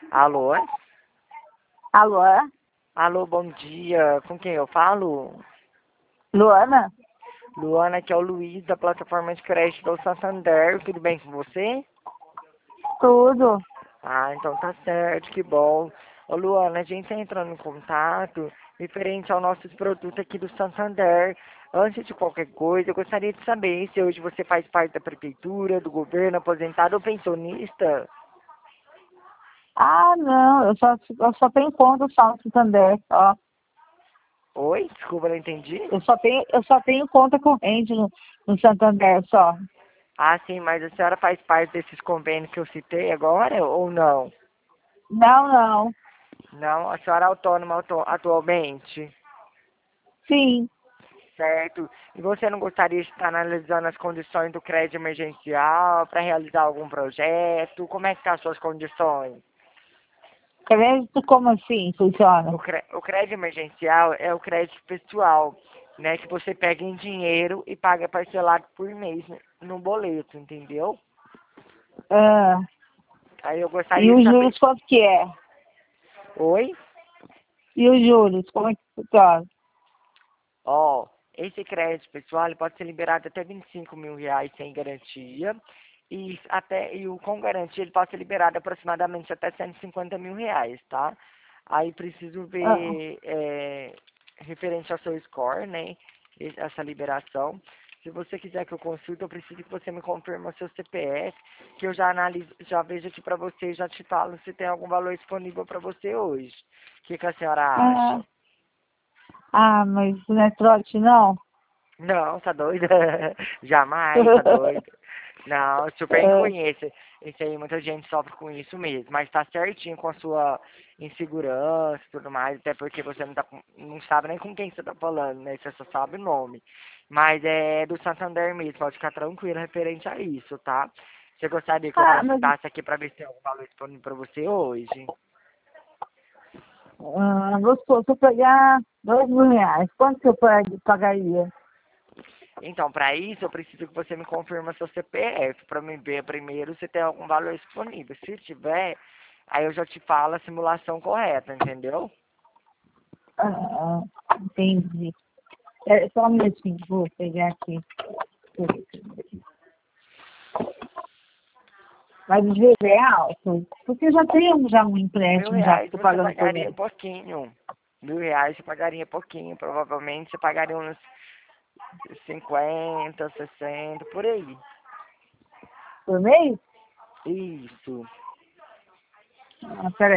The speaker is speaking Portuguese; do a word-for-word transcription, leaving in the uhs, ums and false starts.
Alô? Alô? Alô, bom dia. Com quem eu falo? Luana? Luana, aqui é o Luiz, da plataforma de crédito do Santander. Tudo bem com você? Tudo. Ah, então tá certo, que bom. Ô, Luana, a gente tá entrando em contato referente aos nossos produtos aqui do Santander. Antes de qualquer coisa, eu gostaria de saber se hoje você faz parte da prefeitura, do governo, aposentado ou pensionista. Ah, não, eu só, eu só tenho conta só no Santander, só. Oi? Desculpa, não entendi. Eu só tenho, eu só tenho conta corrente no, no Santander, só. Ah, sim, mas a senhora faz parte desses convênios que eu citei agora ou não? Não, não. Não, a senhora é autônoma atu- atualmente, Sim. certo? E você não gostaria de estar analisando as condições do crédito emergencial para realizar algum projeto? Como é que estão as suas condições? Crédito como assim funciona? O, cre- o crédito emergencial é o crédito pessoal, né? Que você pega em dinheiro e paga parcelado por mês no boleto, entendeu? Ah, Aí eu e gostaria de os saber. juros quanto que é? Oi? E os juros, como é que funciona? Ó, esse crédito pessoal ele pode ser liberado até vinte e cinco mil reais sem garantia. E, até, e o com garantia ele pode ser liberado aproximadamente até cento e cinquenta mil reais, tá? Aí preciso Ah, ver é, referente ao seu score, né? e- Essa liberação. Se você quiser que eu consulte, eu preciso que você me confirme o seu C P F, que eu já analiso, já vejo aqui pra você e já te falo se tem algum valor disponível pra você hoje. O que, que a senhora ah, acha? ah, mas não é trote, não? Não, tá doida? Jamais, tá doida? Não, super Ah, inconheço. Isso aí, muita gente sofre com isso mesmo. Mas tá certinho com a sua insegurança e tudo mais, até porque você não, tá, com- não sabe nem com quem você tá falando, né? Você só sabe o nome. Mas é do Santander mesmo, pode ficar tranquilo referente a isso, tá? Você gostaria que eu ah, mas consultasse aqui pra ver se tem algum valor disponível pra você hoje? ah, vou supor, se eu pegar dois mil reais, quanto que eu pag- pagaria? Então, para isso, eu preciso que você me confirme seu C P F, para me ver primeiro se tem algum valor disponível. Se tiver, aí eu já te falo a simulação correta, entendeu? Ah, entendi. É, só um minutinho, vou pegar aqui. Mas o juros é alto, porque eu já tenho já um Mil empréstimo, já que reais estou você pagando por pagaria mês. pouquinho. Mil reais você pagaria pouquinho. Provavelmente você pagaria uns cinquenta, sessenta, por aí. Por mês? Isso. Ah, peraí.